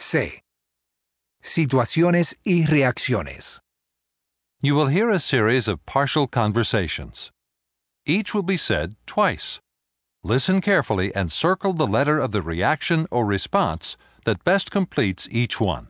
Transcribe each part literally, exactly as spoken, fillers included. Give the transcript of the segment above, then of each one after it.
C. Situaciones y reacciones. You will hear a series of partial conversations. Each will be said twice. Listen carefully and circle the letter of the reaction or response that best completes each one.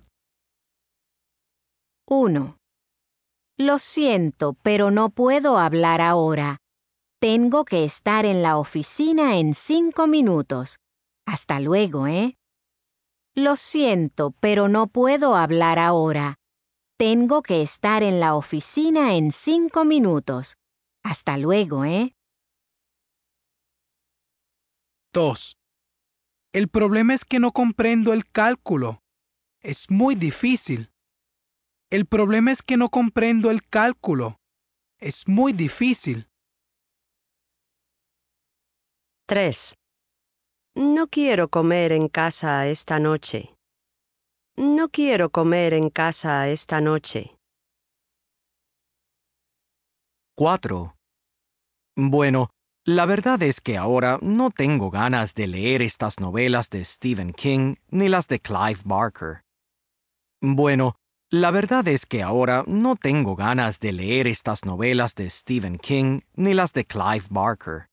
uno. Lo siento, pero no puedo hablar ahora. Tengo que estar en la oficina en cinco minutos. Hasta luego, ¿eh? Lo siento, pero no puedo hablar ahora. Tengo que estar en la oficina en cinco minutos. Hasta luego, ¿eh? dos. El problema es que no comprendo el cálculo. Es muy difícil. El problema es que no comprendo el cálculo. Es muy difícil. tres. No quiero comer en casa esta noche. No quiero comer en casa esta noche. cuatro. Bueno, la verdad es que ahora no tengo ganas de leer estas novelas de Stephen King ni las de Clive Barker. Bueno, la verdad es que ahora no tengo ganas de leer estas novelas de Stephen King ni las de Clive Barker.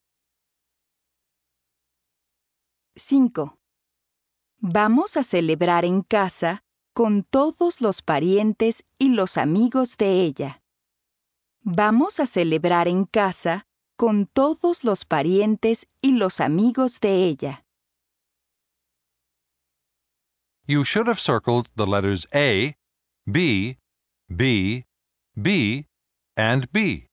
cinco. Vamos a celebrar en casa con todos los parientes y los amigos de ella. Vamos a celebrar en casa con todos los parientes y los amigos de ella. You should have circled the letters A, B, B, B, and B.